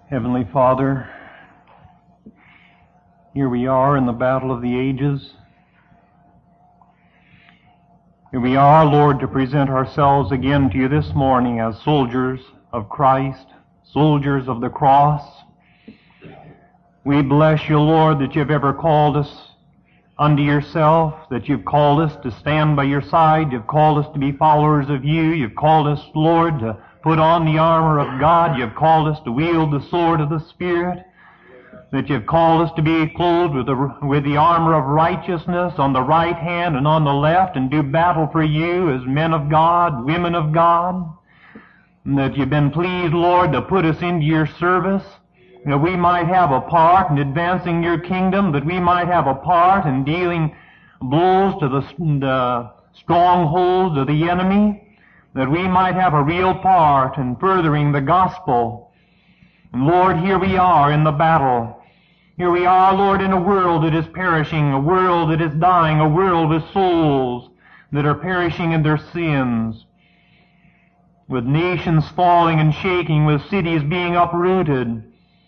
Heavenly Father, here we are in the battle of the ages. Here we are, Lord, to present ourselves again to you this morning as soldiers of Christ, soldiers of the cross. We bless you, Lord, that you've ever called us unto yourself, that you've called us to stand by your side, you've called us to be followers of you, you've called us, Lord, to put on the armor of God, you've called us to wield the sword of the Spirit, that you've called us to be clothed with the armor of righteousness on the right hand and on the left, and do battle for you as men of God, women of God, and that you've been pleased, Lord, to put us into your service, that we might have a part in advancing your kingdom, that we might have a part in dealing blows to the strongholds of the enemy, that we might have a real part in furthering the gospel. And Lord, here we are in the battle. Here we are, Lord, in a world that is perishing, a world that is dying, a world with souls that are perishing in their sins, with nations falling and shaking, with cities being uprooted.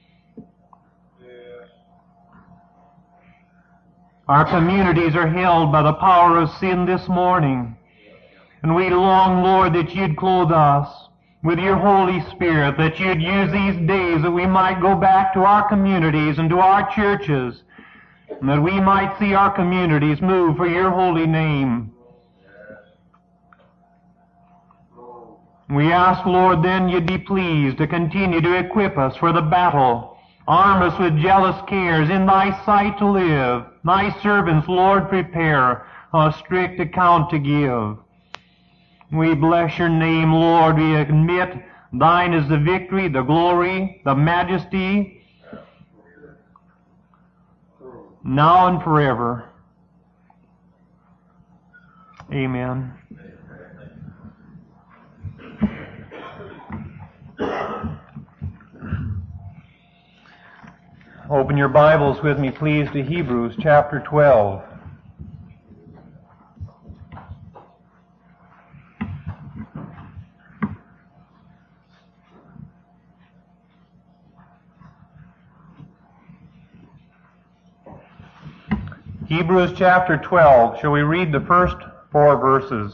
Our communities are held by the power of sin this morning. And we long, Lord, that you'd clothe us with your Holy Spirit, that you'd use these days that we might go back to our communities and to our churches, and that we might see our communities move for your holy name. We ask, Lord, then you'd be pleased to continue to equip us for the battle. Arm us with jealous cares in thy sight to live. Thy servants, Lord, prepare a strict account to give. We bless your name, Lord. We admit thine is the victory, the glory, the majesty, now and forever. Amen. Open your Bibles with me, please, to Hebrews chapter 12. Hebrews chapter 12. Shall we read the first 4 verses?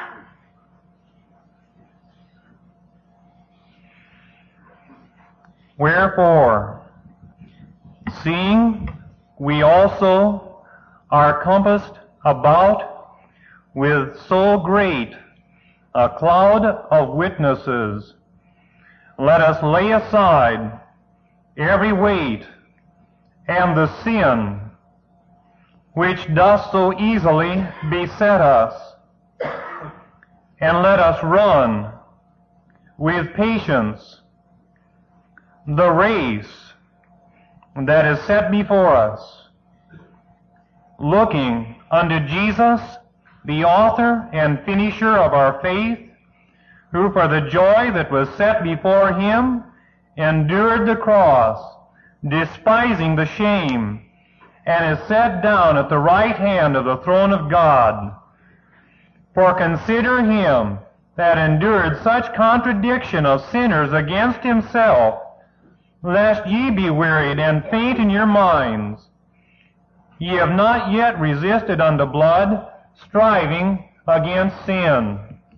Wherefore, seeing we also are compassed about with so great a cloud of witnesses, let us lay aside every weight and the sin which doth so easily beset us, and let us run with patience the race that is set before us, looking unto Jesus, the author and finisher of our faith, who for the joy that was set before him endured the cross, despising the shame, and is set down at the right hand of the throne of God. For consider him that endured such contradiction of sinners against himself, lest ye be wearied and faint in your minds. Ye have not yet resisted unto blood, striving against sin.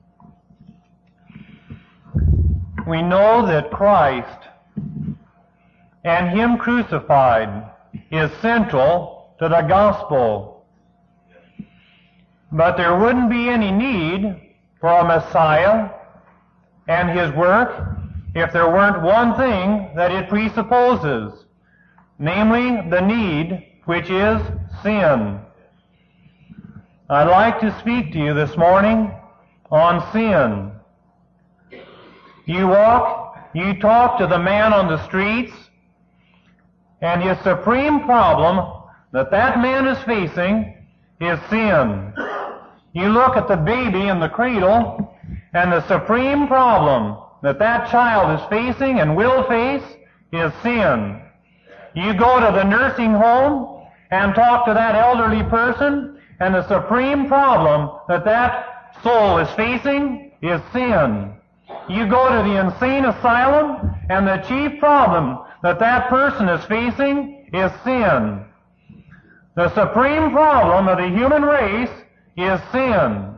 We know that Christ and him crucified is central to the gospel. But there wouldn't be any need for a Messiah and his work if there weren't one thing that it presupposes, namely the need, which is sin. I'd like to speak to you this morning on sin. You talk to the man on the streets, and his supreme problem that man is facing is sin. You look at the baby in the cradle, and the supreme problem that child is facing and will face is sin. You go to the nursing home and talk to that elderly person, and the supreme problem that soul is facing is sin. You go to the insane asylum And the chief problem that that person is facing is sin. The supreme problem of the human race is sin.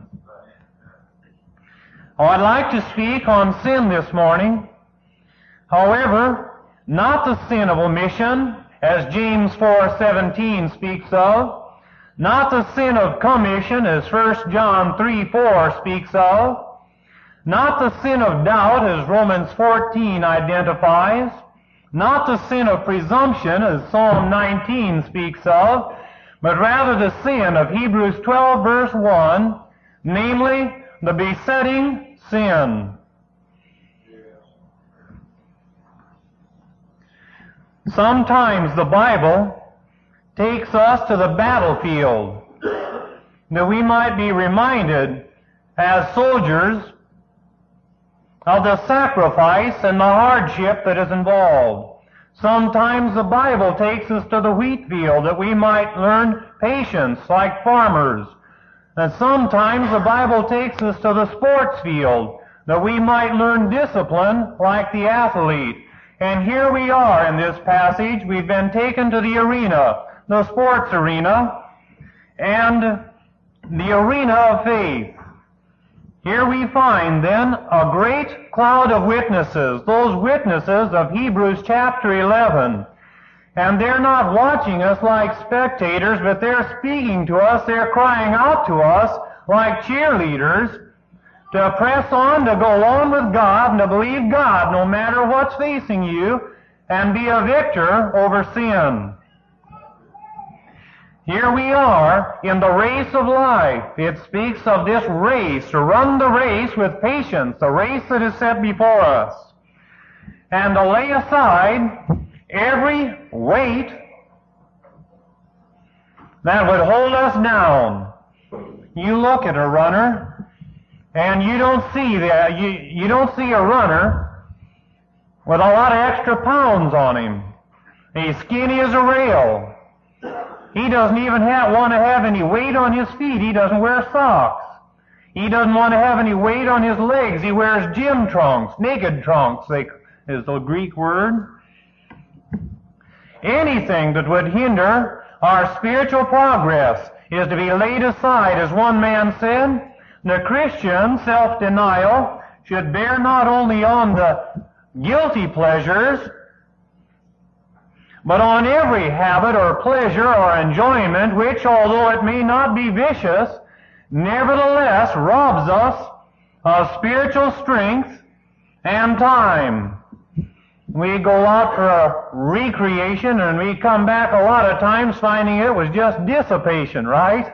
Oh, I'd like to speak on sin this morning. However, not the sin of omission, as James 4:17 speaks of, not the sin of commission, as 1 John 3:4 speaks of, not the sin of doubt, as Romans 14 identifies, not the sin of presumption, as Psalm 19 speaks of, but rather the sin of Hebrews 12 verse 1, namely the besetting sin. Sometimes the Bible takes us to the battlefield that we might be reminded as soldiers of the sacrifice and the hardship that is involved. Sometimes the Bible takes us to the wheat field that we might learn patience like farmers. And sometimes the Bible takes us to the sports field that we might learn discipline like the athlete. And here we are in this passage. We've been taken to the arena, the sports arena, and the arena of faith. Here we find then a great cloud of witnesses, those witnesses of Hebrews chapter 11. And they're not watching us like spectators, but they're speaking to us, they're crying out to us like cheerleaders to press on, to go on with God, and to believe God no matter what's facing you, and be a victor over sin. Here we are in the race of life. It speaks of this race, to run the race with patience, the race that is set before us, and to lay aside every weight that would hold us down. You look at a runner, and you don't see a runner with a lot of extra pounds on him. He's skinny as a rail. He doesn't even want to have any weight on his feet. He doesn't wear socks. He doesn't want to have any weight on his legs. He wears gym trunks, naked trunks, is the Greek word. Anything that would hinder our spiritual progress is to be laid aside. As one man said, the Christian self-denial should bear not only on the guilty pleasures, but on every habit or pleasure or enjoyment which, although it may not be vicious, nevertheless robs us of spiritual strength and time. We go out for a recreation and we come back a lot of times finding it was just dissipation, right?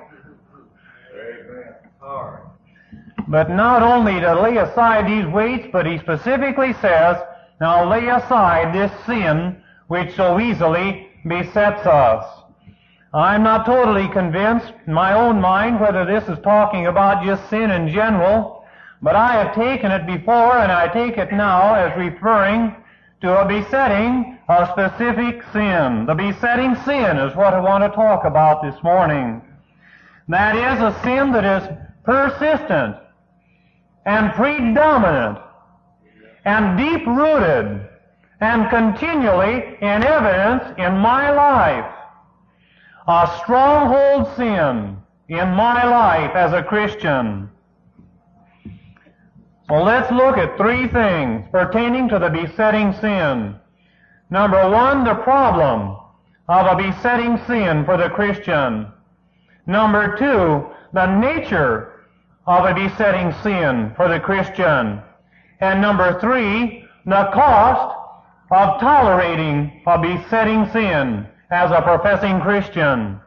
But not only to lay aside these weights, but he specifically says, now lay aside this sin which so easily besets us. I'm not totally convinced in my own mind whether this is talking about just sin in general, but I have taken it before and I take it now as referring to a besetting, a specific sin. The besetting sin is what I want to talk about this morning. That is a sin that is persistent and predominant and deep-rooted and continually in evidence in my life. A stronghold sin in my life as a Christian. So let's look at three things pertaining to the besetting sin. Number one, the problem of a besetting sin for the Christian. Number two, the nature of a besetting sin for the Christian. And number three, the cost of tolerating a besetting sin as a professing Christian.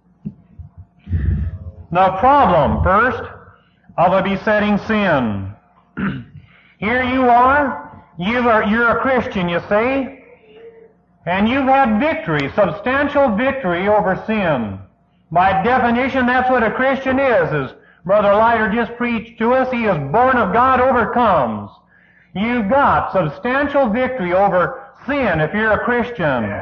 The problem, first, of a besetting sin. Here you are, you're a Christian, you say, and you've had victory, substantial victory over sin. By definition, that's what a Christian is, as Brother Leiter just preached to us. He is born of God, overcomes. You've got substantial victory over sin if you're a Christian.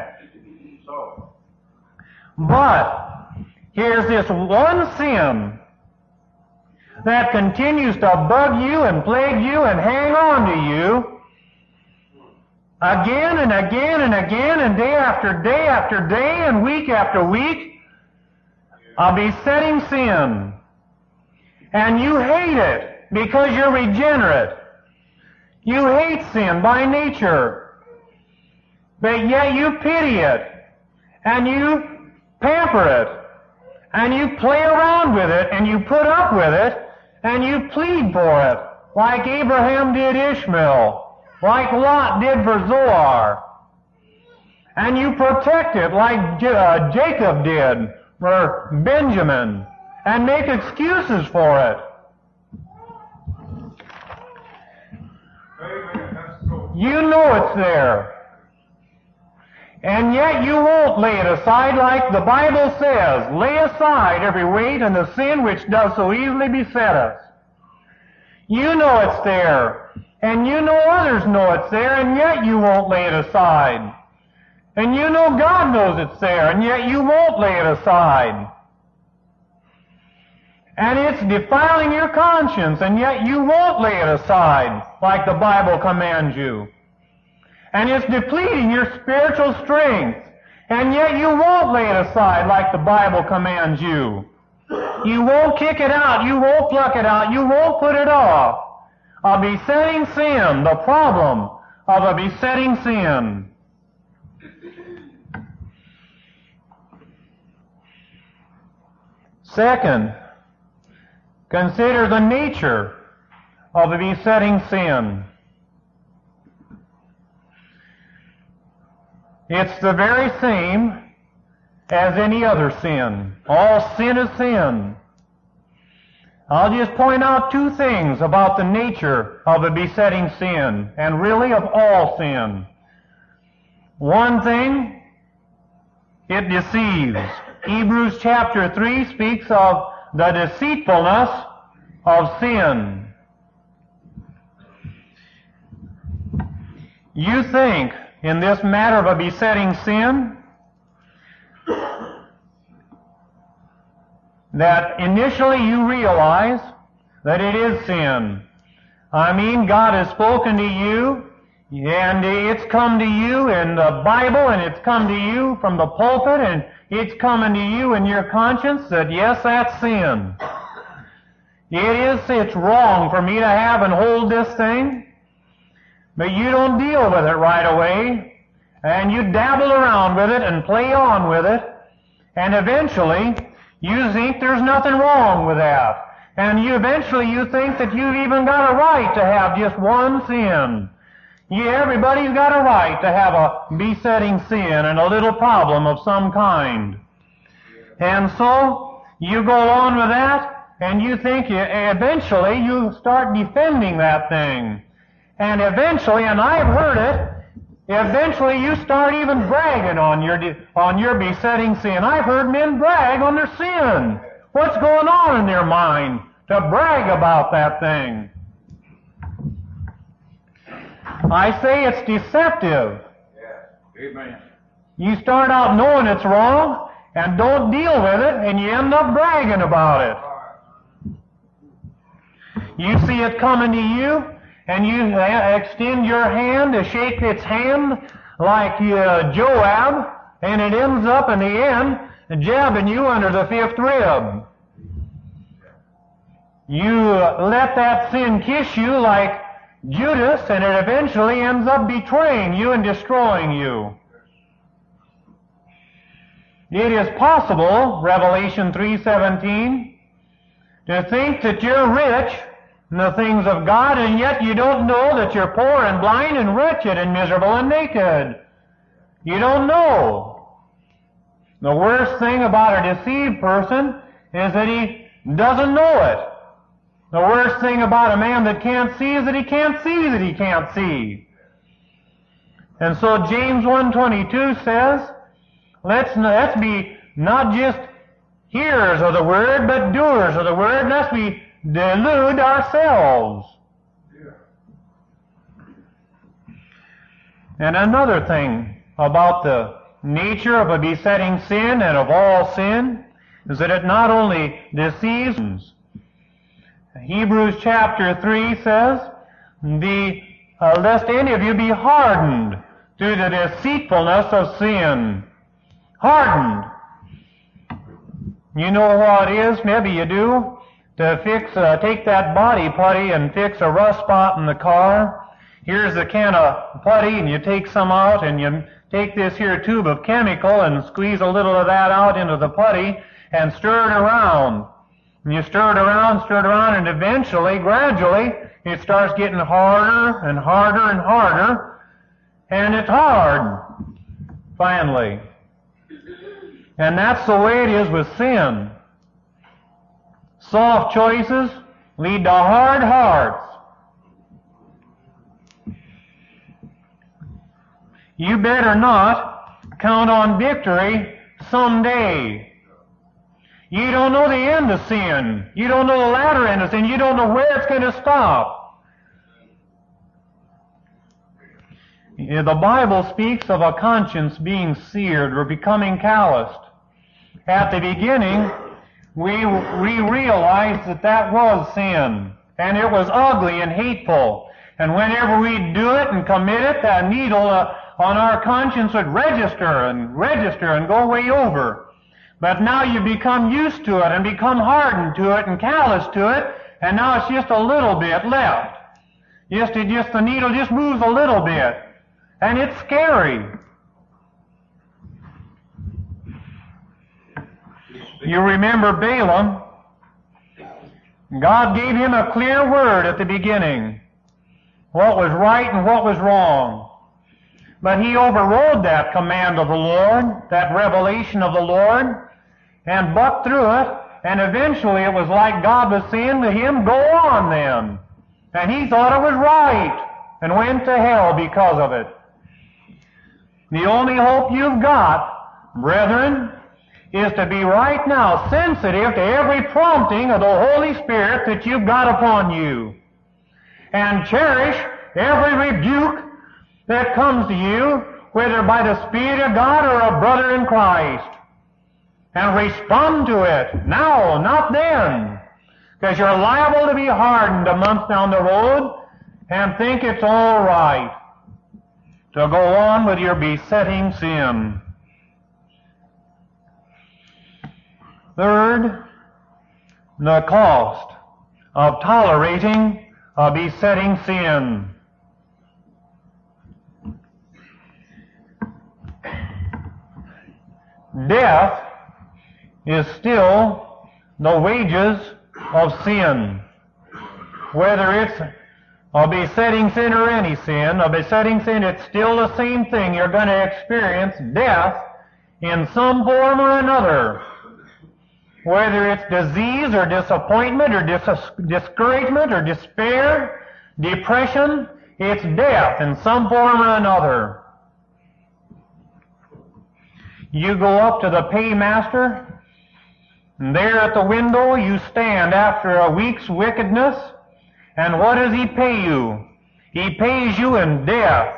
But here's this one sin that continues to bug you and plague you and hang on to you again and again and again, and day after day after day, and week after week, of besetting sin. And you hate it because you're regenerate. You hate sin by nature. But yet you pity it, and you pamper it, and you play around with it, and you put up with it, and you plead for it, like Abraham did Ishmael, like Lot did for Zoar. And you protect it like Jacob did for Benjamin, and make excuses for it. You know it's there. And yet you won't lay it aside like the Bible says. Lay aside every weight and the sin which does so easily beset us. You know it's there. And you know others know it's there, and yet you won't lay it aside. And you know God knows it's there, and yet you won't lay it aside. And it's defiling your conscience, and yet you won't lay it aside like the Bible commands you. And it's depleting your spiritual strength, and yet you won't lay it aside like the Bible commands you. You won't kick it out, you won't pluck it out, you won't put it off. A besetting sin, the problem of a besetting sin. Second, consider the nature of a besetting sin. It's the very same as any other sin. All sin is sin. I'll just point out two things about the nature of a besetting sin, and really of all sin. One thing, it deceives. Hebrews chapter 3 speaks of the deceitfulness of sin. You think, in this matter of a besetting sin, that initially you realize that it is sin. I mean, God has spoken to you, and it's come to you in the Bible, and it's come to you from the pulpit, and it's coming to you in your conscience that, yes, that's sin. It's wrong for me to have and hold this thing, but you don't deal with it right away, and you dabble around with it and play on with it, and eventually you think there's nothing wrong with that. And eventually you think that you've even got a right to have just one sin. Everybody's got a right to have a besetting sin and a little problem of some kind. And so you go on with that, and you think eventually you start defending that thing. And eventually, and I've heard it, eventually you start even bragging on your besetting sin. I've heard men brag on their sin. What's going on in their mind to brag about that thing? I say it's deceptive. Yeah. Amen. You start out knowing it's wrong and don't deal with it, and you end up bragging about it. You see it coming to you, and you extend your hand to shake its hand like Joab, and it ends up in the end jabbing you under the fifth rib. You let that sin kiss you like Judas, and it eventually ends up betraying you and destroying you. It is possible, Revelation 3:17, to think that you're rich in the things of God, and yet you don't know that you're poor and blind and wretched and miserable and naked. You don't know. The worst thing about a deceived person is that he doesn't know it. The worst thing about a man that can't see is that he can't see that he can't see. And so James 1:22 says, let's be not just hearers of the word, but doers of the word, lest we delude ourselves. And another thing about the nature of a besetting sin and of all sin is that it not only deceives. Hebrews chapter 3 says, lest any of you be hardened through the deceitfulness of sin. Hardened. You know what it is, maybe you do, to take that body putty and fix a rust spot in the car. Here's a can of putty, and you take some out, and you take this here tube of chemical and squeeze a little of that out into the putty and stir it around. And you stir it around, and eventually, gradually, it starts getting harder and harder and harder, and it's hard, finally. And that's the way it is with sin. Soft choices lead to hard hearts. You better not count on victory someday. You don't know the end of sin. You don't know the latter end of sin. You don't know where it's going to stop. The Bible speaks of a conscience being seared or becoming calloused. At the beginning, we realized that was sin, and it was ugly and hateful. And whenever we do it and commit it, that needle on our conscience would register and go way over. But now you become used to it and become hardened to it and callous to it, and now it's just a little bit left. Just the needle just moves a little bit, and it's scary. You remember Balaam. God gave him a clear word at the beginning, what was right and what was wrong. But he overrode that command of the Lord, that revelation of the Lord, and bucked through it, and eventually it was like God was saying to him, go on then. And he thought it was right, and went to hell because of it. The only hope you've got, brethren, is to be right now sensitive to every prompting of the Holy Spirit that you've got upon you, and cherish every rebuke that comes to you, whether by the Spirit of God or a brother in Christ, and respond to it now, not then, because you're liable to be hardened a month down the road and think it's all right to go on with your besetting sin. Third, the cost of tolerating a besetting sin. Death is still the wages of sin. Whether it's a besetting sin or any sin, a besetting sin, it's still the same thing. You're going to experience death in some form or another. Whether it's disease or disappointment or discouragement or despair, depression, it's death in some form or another. You go up to the paymaster, and there at the window you stand after a week's wickedness, and what does he pay you? He pays you in death.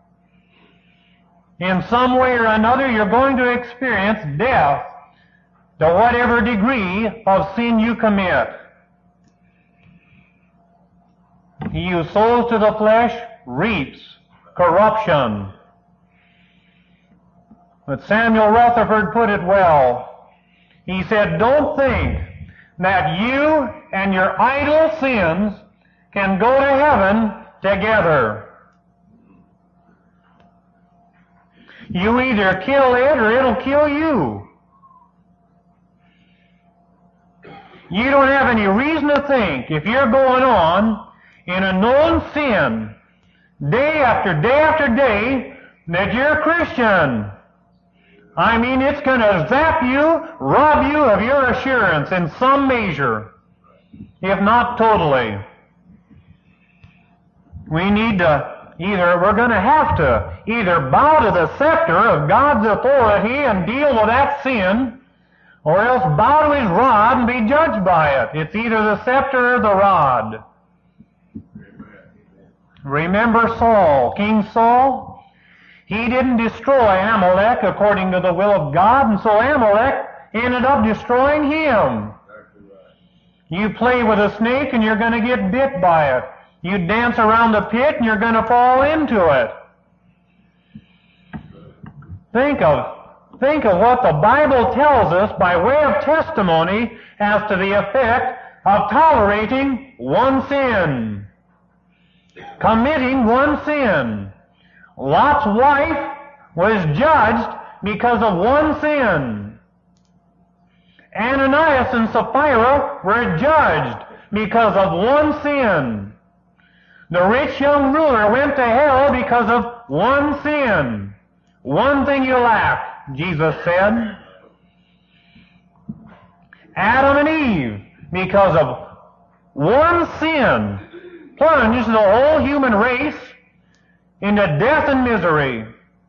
In some way or another, you're going to experience death to whatever degree of sin you commit. He who sows to the flesh reaps corruption. But Samuel Rutherford put it well. He said, don't think that you and your idle sins can go to heaven together. You either kill it or it'll kill you. You don't have any reason to think, if you're going on in a known sin, day after day after day, that you're a Christian. I mean, it's going to zap you, rob you of your assurance in some measure, if not totally. We need to we're going to have to either bow to the scepter of God's authority and deal with that sin, or else bow to his rod and be judged by it. It's either the scepter or the rod. Remember Saul, King Saul? He didn't destroy Amalek according to the will of God, and so Amalek ended up destroying him. You play with a snake and you're going to get bit by it. You dance around the pit and you're going to fall into it. Think of what the Bible tells us by way of testimony as to the effect of tolerating one sin, committing one sin. Lot's wife was judged because of one sin. Ananias and Sapphira were judged because of one sin. The rich young ruler went to hell because of one sin. One thing you lack, Jesus said. Adam and Eve, because of one sin, plunged the whole human race into death and misery.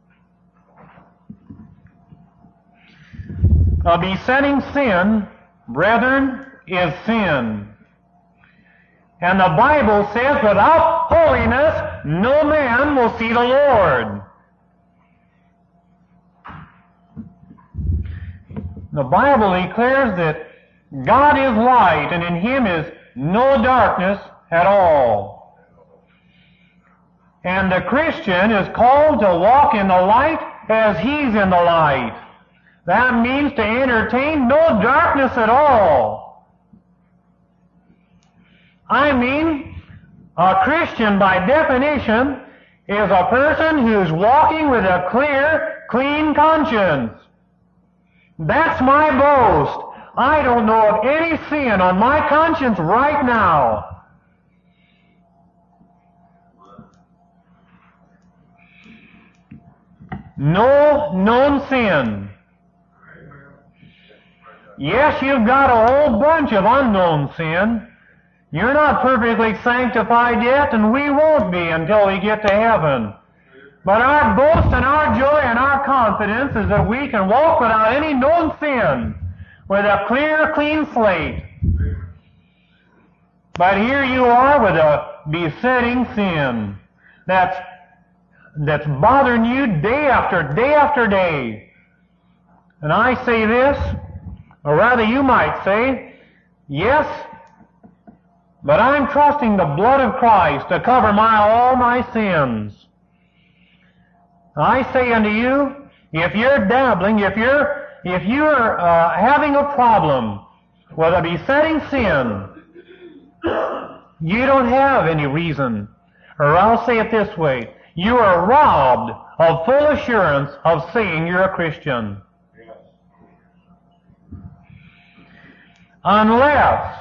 A besetting sin, brethren, is sin. And the Bible says, without holiness, no man will see the Lord. The Bible declares that God is light, and in Him is no darkness at all. And the Christian is called to walk in the light as He's in the light. That means to entertain no darkness at all. I mean, a Christian by definition is a person who's walking with a clear, clean conscience. That's my boast. I don't know of any sin on my conscience right now. No known sin. Yes, you've got a whole bunch of unknown sin. You're not perfectly sanctified yet, and we won't be until we get to heaven. But our boast and our joy and our confidence is that we can walk without any known sin, with a clear, clean slate. But here you are with a besetting sin that's bothering you day after day after day. And I say this, or rather you might say, yes, but I'm trusting the blood of Christ to cover all my sins. I say unto you, if you're dabbling, if you're having a problem with a besetting sin, you don't have any reason. Or I'll say it this way, you are robbed of full assurance of saying you're a Christian. Unless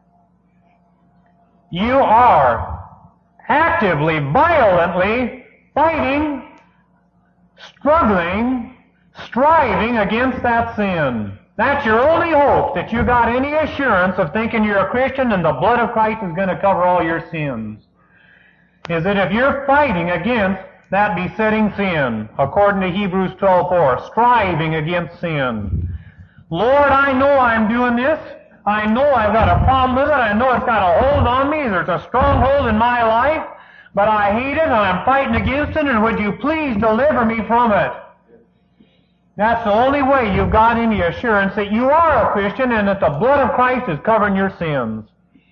you are actively, violently fighting, struggling, striving against that sin. That's your only hope, that you got any assurance of thinking you're a Christian and the blood of Christ is going to cover all your sins. Is that if you're fighting against that besetting sin, according to Hebrews 12:4, striving against sin. Lord, I know I'm doing this. I know I've got a problem with it. I know it's got a hold on me. There's a stronghold in my life. But I hate it, and I'm fighting against it, and would you please deliver me from it? That's the only way you've got any assurance that you are a Christian and that the blood of Christ is covering your sins.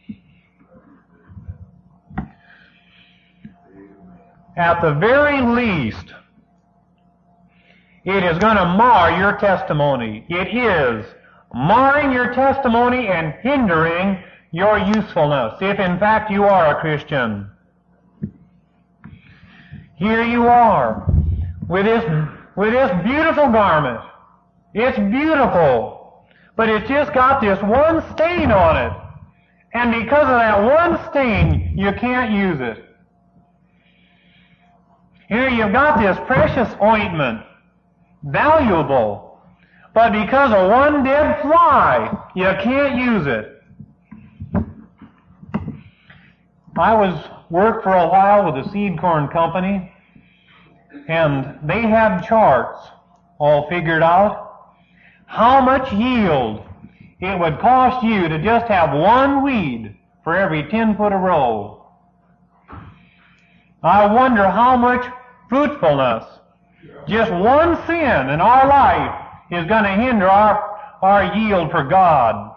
At the very least, it is going to mar your testimony. It is marring your testimony and hindering your usefulness, if in fact you are a Christian. Here you are, with this beautiful garment. It's beautiful, but it's just got this one stain on it. And because of that one stain, you can't use it. Here you've got this precious ointment, valuable, but because of one dead fly, you can't use it. I worked for a while with a seed corn company, and they had charts all figured out how much yield it would cost you to just have one weed for every 10 foot of row. I wonder how much fruitfulness just one sin in our life is going to hinder our yield for God.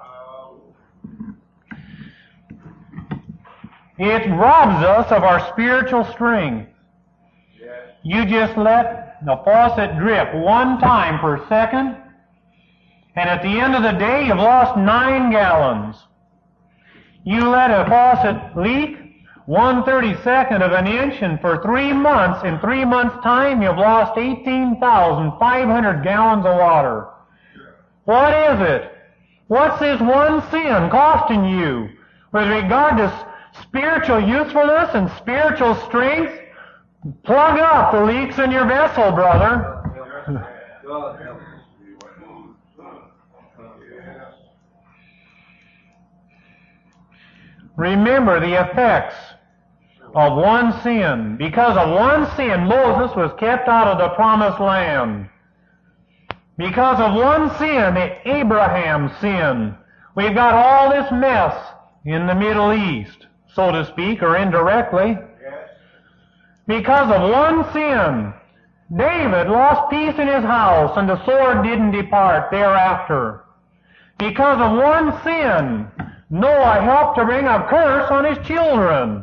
It robs us of our spiritual strength. You just let the faucet drip 1 time per second, and at the end of the day you've lost 9 gallons. You let a faucet leak 1/32 of an inch, and for 3 months, in 3 months' time, you've lost 18,500 gallons of water. What is it? What's this one sin costing you with regard to spiritual usefulness and spiritual strength? Plug up the leaks in your vessel, brother. Remember the effects of one sin. Because of one sin, Moses was kept out of the promised land. Because of one sin, Abraham sinned. We've got all this mess in the Middle East, so to speak, or indirectly. Because of one sin, David lost peace in his house, and the sword didn't depart thereafter. Because of one sin, Noah helped to bring a curse on his children.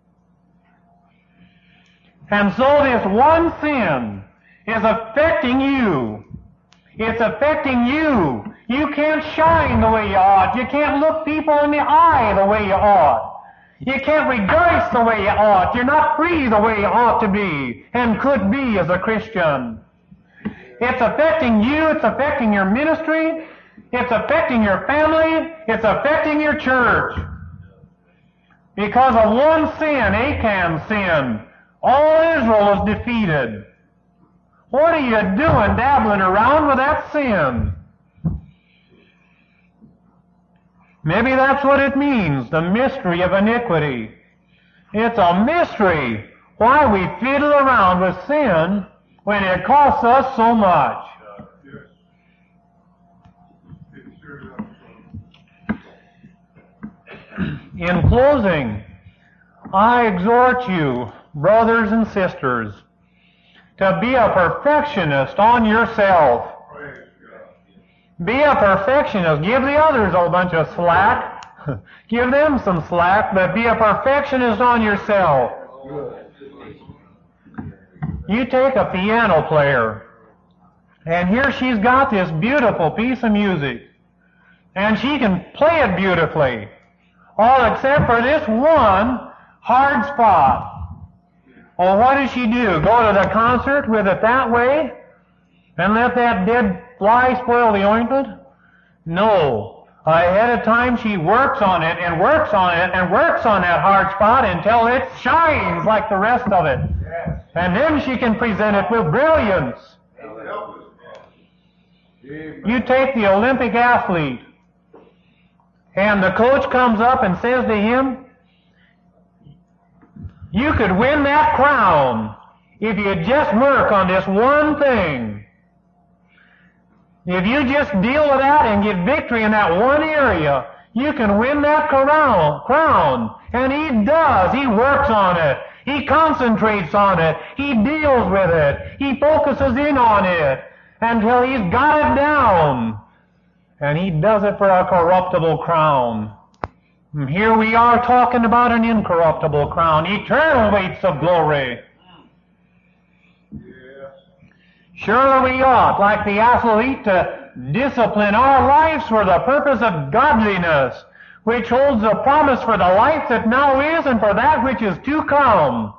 And so this one sin is affecting you. It's affecting you. You can't shine the way you ought. You can't look people in the eye the way you ought. You can't rejoice the way you ought. You're not free the way you ought to be and could be as a Christian. It's affecting you. It's affecting your ministry. It's affecting your family. It's affecting your church. Because of one sin, Achan's sin, all Israel is defeated. What are you doing dabbling around with that sin? Maybe that's what it means, the mystery of iniquity. It's a mystery why we fiddle around with sin when it costs us so much. In closing, I exhort you, brothers and sisters, to be a perfectionist on yourself. Be a perfectionist. Give the others a bunch of slack. Give them some slack, but be a perfectionist on yourself. You take a piano player, and here she's got this beautiful piece of music, and she can play it beautifully, all except for this one hard spot. Well, what does she do? Go to the concert with it that way and let that dead fly spoil the ointment? No. Ahead of time she works on it and works on it and works on that hard spot until it shines like the rest of it. Yes. And then she can present it with brilliance. You take the Olympic athlete, and the coach comes up and says to him, you could win that crown if you just work on this one thing. If you just deal with that and get victory in that one area, you can win that crown. And he does. He works on it. He concentrates on it. He deals with it. He focuses in on it until he's got it down. And he does it for a corruptible crown. And here we are talking about an incorruptible crown, eternal weights of glory. Yes. Surely we ought, like the athlete, to discipline our lives for the purpose of godliness, which holds a promise for the life that now is and for that which is to come.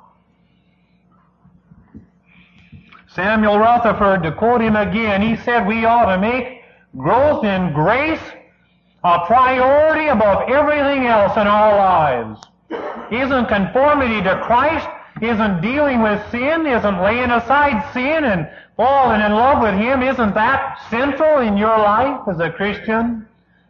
Samuel Rutherford, to quote him again, he said we ought to make growth in grace a priority above everything else in our lives. Isn't conformity to Christ, isn't dealing with sin, isn't laying aside sin and falling in love with Him, isn't that central in your life as a Christian?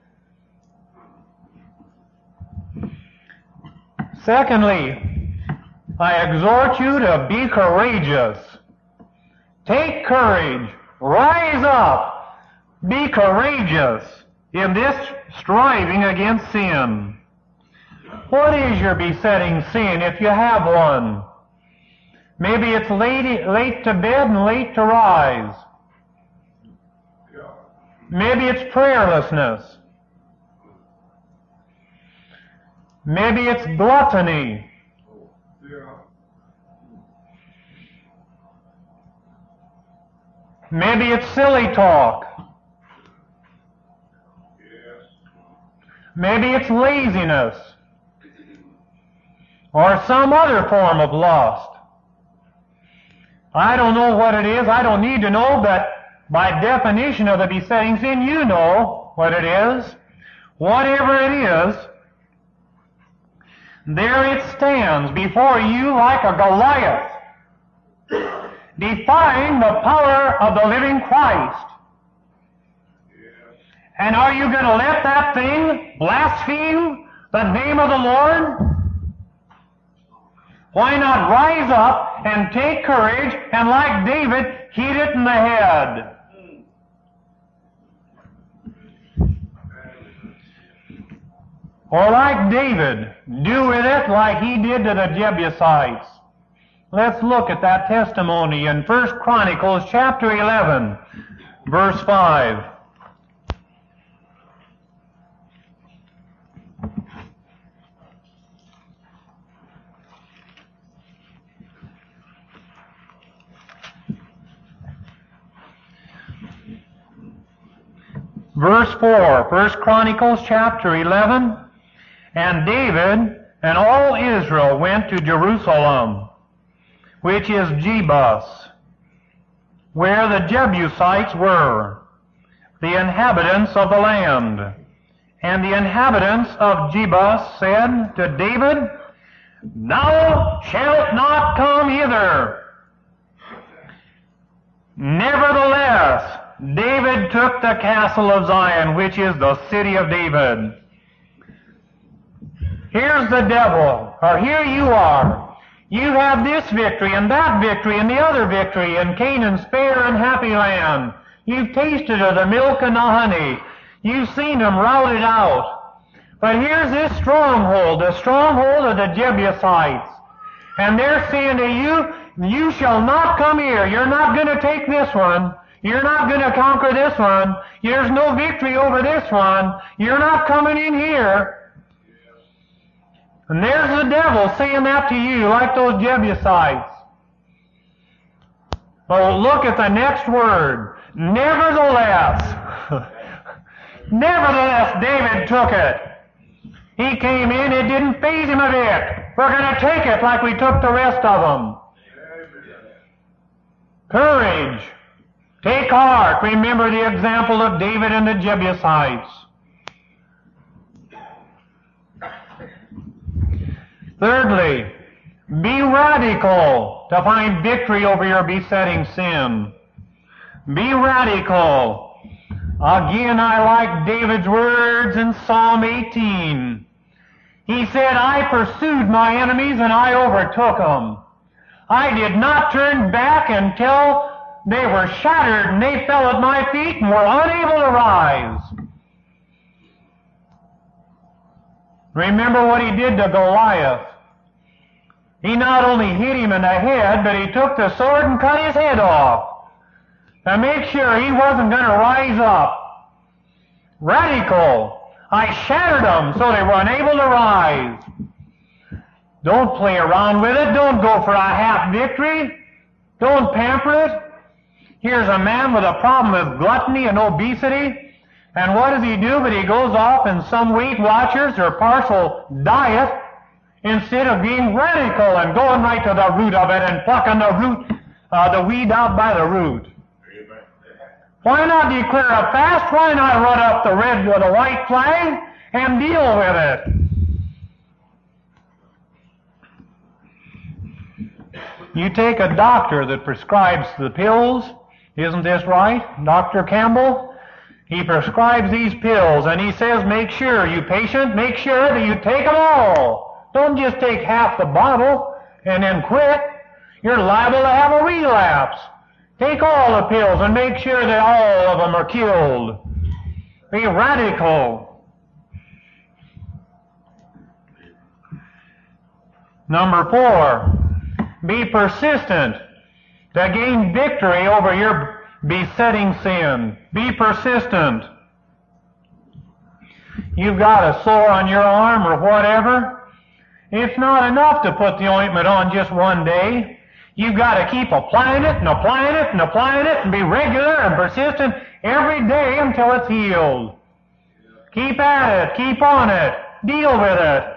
Secondly, I exhort you to be courageous. Take courage. Rise up. Be courageous in this striving against sin. What is your besetting sin if you have one? Maybe it's late to bed and late to rise. Maybe it's prayerlessness. Maybe it's gluttony. Maybe it's silly talk. Maybe it's laziness or some other form of lust. I don't know what it is. I don't need to know, but by definition of the besetting sin, you know what it is. Whatever it is, there it stands before you like a Goliath, defying the power of the living Christ. And are you going to let that thing blaspheme the name of the Lord? Why not rise up and take courage and, like David, hit it in the head? Or like David, do with it like he did to the Jebusites. Let's look at that testimony in 1 Chronicles chapter 11, verse 5. Verse 4, 1 Chronicles chapter 11, and David and all Israel went to Jerusalem, which is Jebus, where the Jebusites were, the inhabitants of the land. And the inhabitants of Jebus said to David, Thou shalt not come hither. Nevertheless, David took the castle of Zion, which is the city of David. Here's the devil, or here you are. You have this victory and that victory and the other victory in Canaan's fair and happy land. You've tasted of the milk and the honey. You've seen them routed out. But here's this stronghold, the stronghold of the Jebusites. And they're saying to you, you shall not come here. You're not going to take this one. You're not going to conquer this one. There's no victory over this one. You're not coming in here. And there's the devil saying that to you, like those Jebusites. Well, look at the next word. Nevertheless. Nevertheless, David took it. He came in, it didn't faze him a bit. We're going to take it like we took the rest of them. Courage. Take heart. Remember the example of David and the Jebusites. Thirdly, be radical to find victory over your besetting sin. Be radical. Again, I like David's words in Psalm 18. He said, I pursued my enemies and I overtook them. I did not turn back until they were shattered and they fell at my feet and were unable to rise. Remember what he did to Goliath. He not only hit him in the head, but he took the sword and cut his head off to make sure he wasn't going to rise up. Radical. I shattered them so they were unable to rise. Don't play around with it. Don't go for a half victory. Don't pamper it. Here's a man with a problem with gluttony and obesity. And what does he do? But he goes off in some Weight Watchers or partial diet instead of being radical and going right to the root of it and plucking the weed out by the root. Why not declare a fast? Why not run up the red or the white flag and deal with it? You take a doctor that prescribes the pills. Isn't this right? Dr. Campbell? He prescribes these pills and he says, make sure, you patient, make sure that you take them all. Don't just take half the bottle and then quit. You're liable to have a relapse. Take all the pills and make sure that all of them are killed. Be radical. Number 4, be persistent to gain victory over your besetting sin. Be persistent. You've got a sore on your arm or whatever. It's not enough to put the ointment on just one day. You've got to keep applying it and applying it and applying it and be regular and persistent every day until it's healed. Keep at it. Keep on it. Deal with it.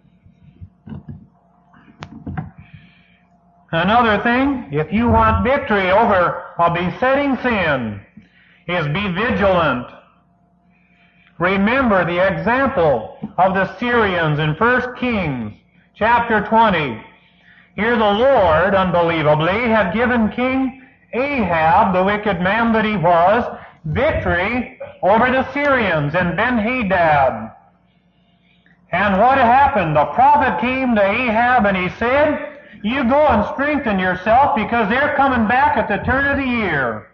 Another thing, if you want victory over a besetting sin, is be vigilant. Remember the example of the Syrians in 1 Kings chapter 20. Here the Lord, unbelievably, had given King Ahab, the wicked man that he was, victory over the Syrians in Ben-Hadad. And what happened? The prophet came to Ahab and he said, you go and strengthen yourself because they're coming back at the turn of the year.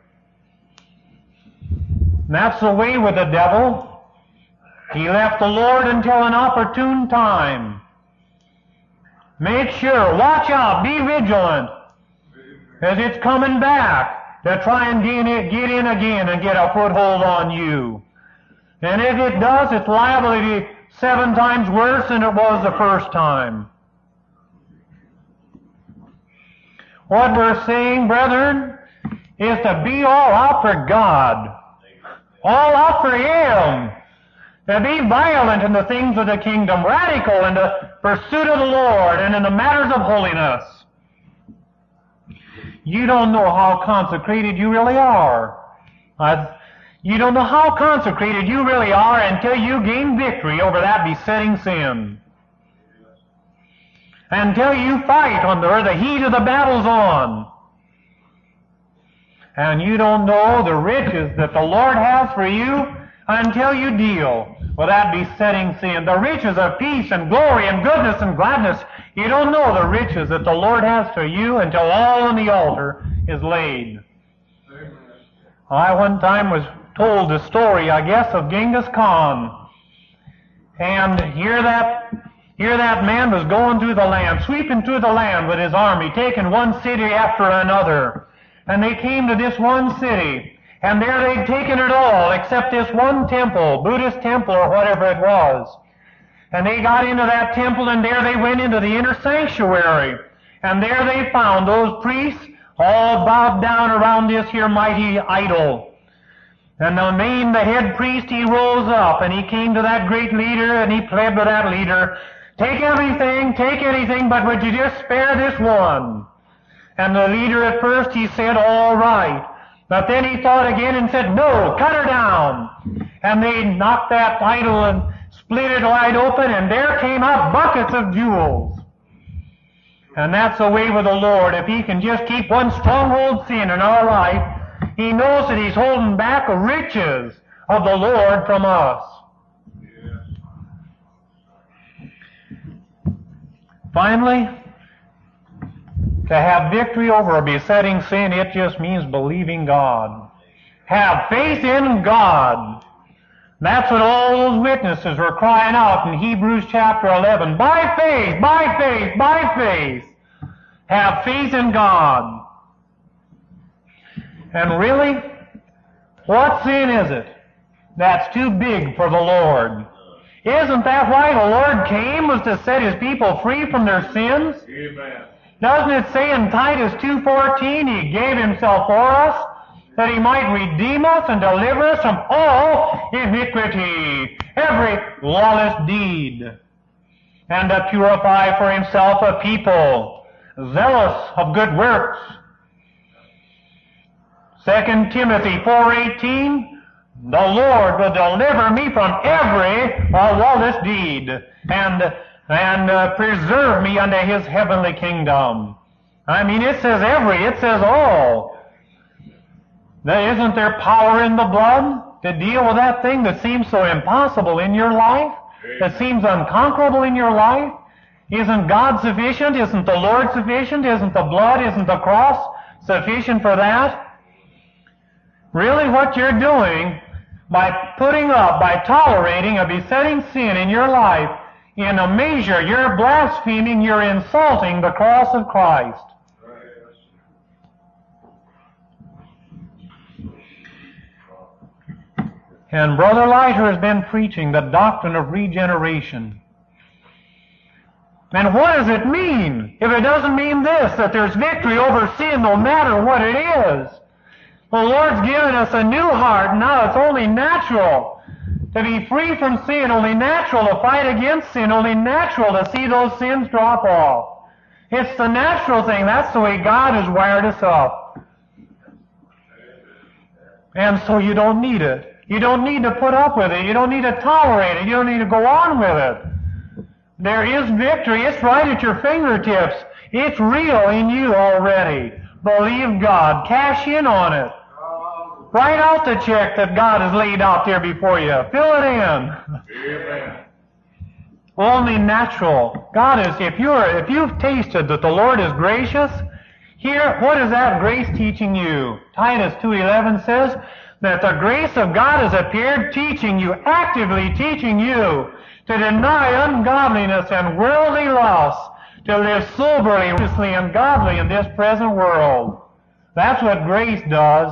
And that's the way with the devil. He left the Lord until an opportune time. Make sure, watch out, be vigilant, as it's coming back to try and get in again and get a foothold on you. And if it does, it's liable to be 7 times worse than it was the first time. What we're saying, brethren, is to be all out for God, all out for Him, to be violent in the things of the kingdom, radical in the pursuit of the Lord and in the matters of holiness. You don't know how consecrated you really are. You don't know how consecrated you really are until you gain victory over that besetting sin. Until you fight where the heat of the battle's on. And you don't know the riches that the Lord has for you until you deal with that besetting sin. The riches of peace and glory and goodness and gladness. You don't know the riches that the Lord has for you until all on the altar is laid. Amen. I one time was told the story, I guess, of Genghis Khan. And here that man was going through the land, sweeping through the land with his army, taking one city after another. And they came to this one city. And there they'd taken it all except this one temple, Buddhist temple or whatever it was. And they got into that temple and there they went into the inner sanctuary. And there they found those priests all bowed down around this here mighty idol. And the head priest, he rose up and he came to that great leader and he pled with that leader, take everything, take anything, but would you just spare this one? And the leader at first, he said, all right. But then he thought again and said, no, cut her down. And they knocked that idol and split it wide open, and there came out buckets of jewels. And that's the way with the Lord. If He can just keep one stronghold sin in our life, He knows that He's holding back the riches of the Lord from us. Finally, to have victory over a besetting sin, it just means believing God. Have faith in God. That's what all those witnesses were crying out in Hebrews chapter 11. By faith, by faith, by faith. Have faith in God. And really, what sin is it that's too big for the Lord? Isn't that why the Lord came, was to set His people free from their sins? Amen. Doesn't it say in Titus 2:14, He gave Himself for us, that He might redeem us and deliver us from all iniquity, every lawless deed, and to purify for Himself a people, zealous of good works. 2 Timothy 4:18, the Lord will deliver me from every lawless deed, and preserve me unto His heavenly kingdom. I mean, it says every, it says all. Isn't there power in the blood to deal with that thing that seems so impossible in your life, that seems unconquerable in your life? Isn't God sufficient? Isn't the Lord sufficient? Isn't the blood, isn't the cross sufficient for that? Really, what you're doing by putting up, by tolerating a besetting sin in your life, in a measure, you're blaspheming, you're insulting the cross of Christ. And Brother Leiter has been preaching the doctrine of regeneration. And what does it mean if it doesn't mean this, that there's victory over sin no matter what it is? The Lord's given us a new heart. Now it's only natural to be free from sin, only natural to fight against sin, only natural to see those sins drop off. It's the natural thing. That's the way God has wired us up. And so you don't need it. You don't need to put up with it. You don't need to tolerate it. You don't need to go on with it. There is victory. It's right at your fingertips. It's real in you already. Believe God. Cash in on it. Write out the check that God has laid out there before you. Fill it in. Amen. Only natural. God is, if you've tasted that the Lord is gracious, here, what is that grace teaching you? Titus 2:11 says that the grace of God has appeared, teaching you, actively teaching you, to deny ungodliness and worldly lusts, to live soberly, righteously, and godly in this present world. That's what grace does.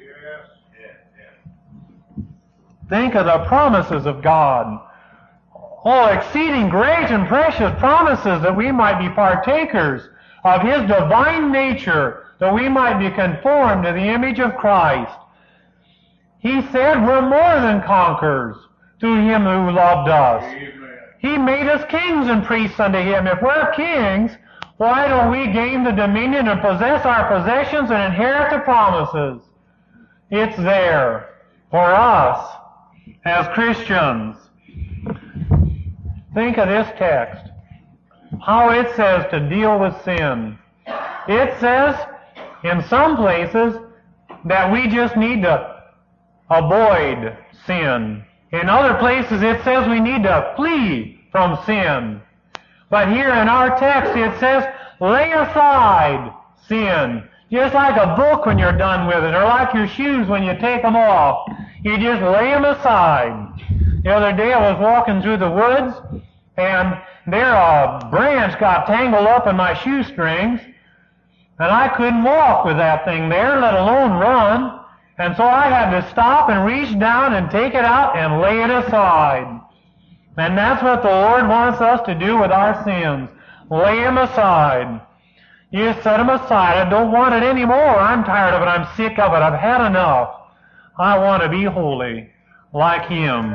Think of the promises of God. Oh, exceeding great and precious promises that we might be partakers of His divine nature, that we might be conformed to the image of Christ. He said we're more than conquerors through Him who loved us. Amen. He made us kings and priests unto Him. If we're kings, why don't we gain the dominion and possess our possessions and inherit the promises? It's there for us as Christians. Think of this text, how it says to deal with sin. It says in some places that we just need to avoid sin. In other places it says we need to flee from sin. But here in our text it says, lay aside sin. Just like a book when you're done with it, or like your shoes when you take them off. You just lay them aside. The other day I was walking through the woods, and there a branch got tangled up in my shoestrings, and I couldn't walk with that thing there, let alone run. And so I had to stop and reach down and take it out and lay it aside. And that's what the Lord wants us to do with our sins. Lay them aside. You set them aside. I don't want it anymore. I'm tired of it. I'm sick of it. I've had enough. I want to be holy like Him.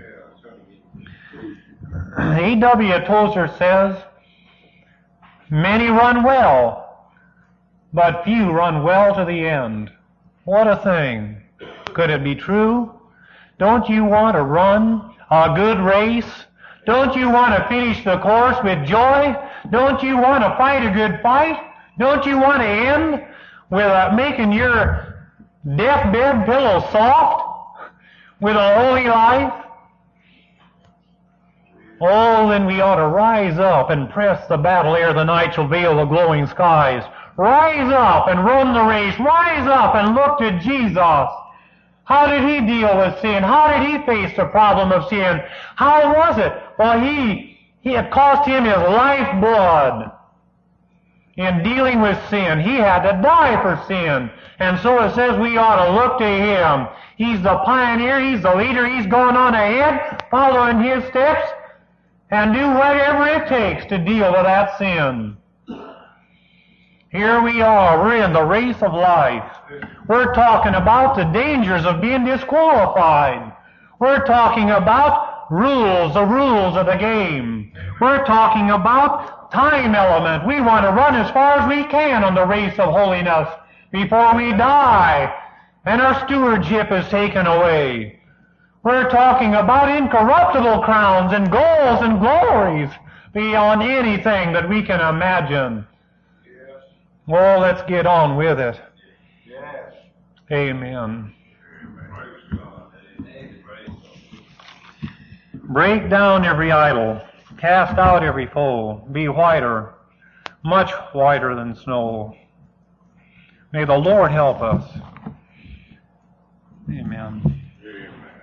A.W. Tozer says, many run well, but few run well to the end. What a thing. Could it be true? Don't you want to run a good race? Don't you want to finish the course with joy? Don't you want to fight a good fight? Don't you want to end with making your deathbed pillow soft with a holy life? Oh, then we ought to rise up and press the battle ere the night shall veil the glowing skies. Rise up and run the race. Rise up and look to Jesus. How did He deal with sin? How did He face the problem of sin? How was it? Well, it cost Him His lifeblood in dealing with sin. He had to die for sin. And so it says we ought to look to Him. He's the pioneer. He's the leader. He's going on ahead, following His steps, and do whatever it takes to deal with that sin. Here we are. We're in the race of life. We're talking about the dangers of being disqualified. We're talking about rules, the rules of the game. We're talking about time element. We want to run as far as we can on the race of holiness before we die and our stewardship is taken away. We're talking about incorruptible crowns and goals and glories beyond anything that we can imagine. Yes. Well, let's get on with it. Yes. Amen. Break down every idol. Cast out every foe. Be whiter, much whiter than snow. May the Lord help us. Amen.